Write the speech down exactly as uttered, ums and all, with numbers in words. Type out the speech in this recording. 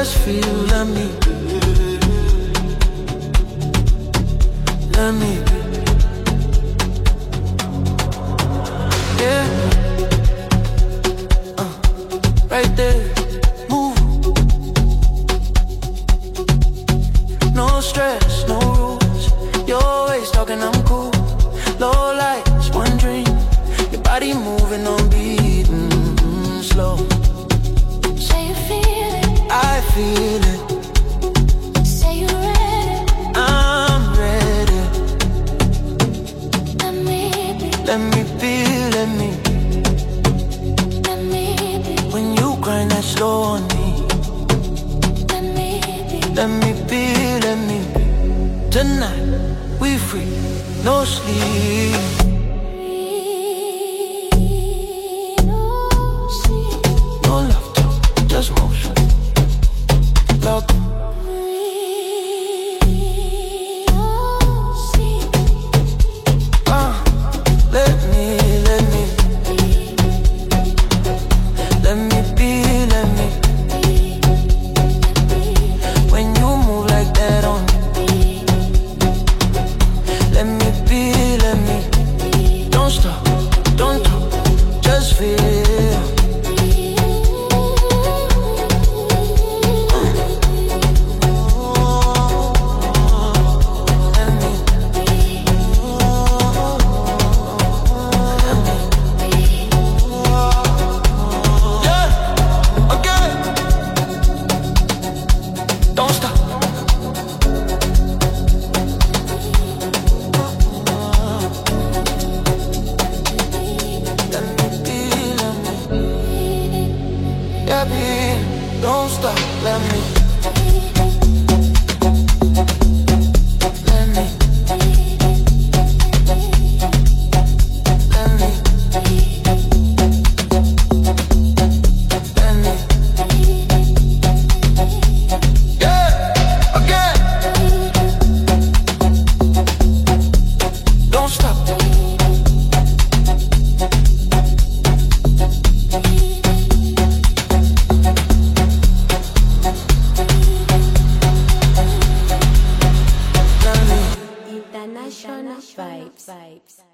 just feel, let me, let me be. Yeah, uh, right there, move. No stress, no rules. You're always talking, I'm cool. Low lights, one dream. Your body moving on beat, mm-hmm, slow. Say you feel it, I feel it. say you're ready. I'm ready. Let me be, Let me be, let me be. let me be, When you grind that slow on me, let me be. let me be, let me be. Tonight, we free, no sleep. No love talk, just motion. Love. Uh, let me, let me, let me be, let me. When you move like that on me, let me be, let me. Don't stop, don't talk, just feel. Don't stop. Let me be, let me. Yeah, be. Don't stop. Let me. Let me. Let me. Let me. Yeah, again. Don't stop. International vibes. vibes.